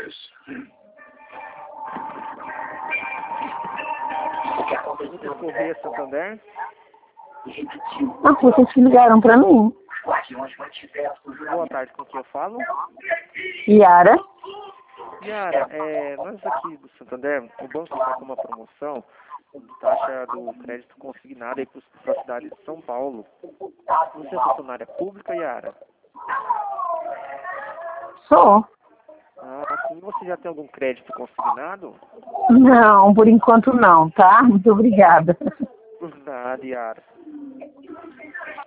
Lucas Correia, Santander. Ah, vocês que ligaram pra mim. Boa tarde, com quem eu falo? Yara. Yara, nós aqui do Santander, o banco está com uma promoção de taxa do crédito consignado aí para a cidade de São Paulo. Você é funcionária pública, Yara? Sou. Ah, sim. Você já tem algum crédito consignado? Não, por enquanto não, tá? Muito obrigada. Por nada, Yara.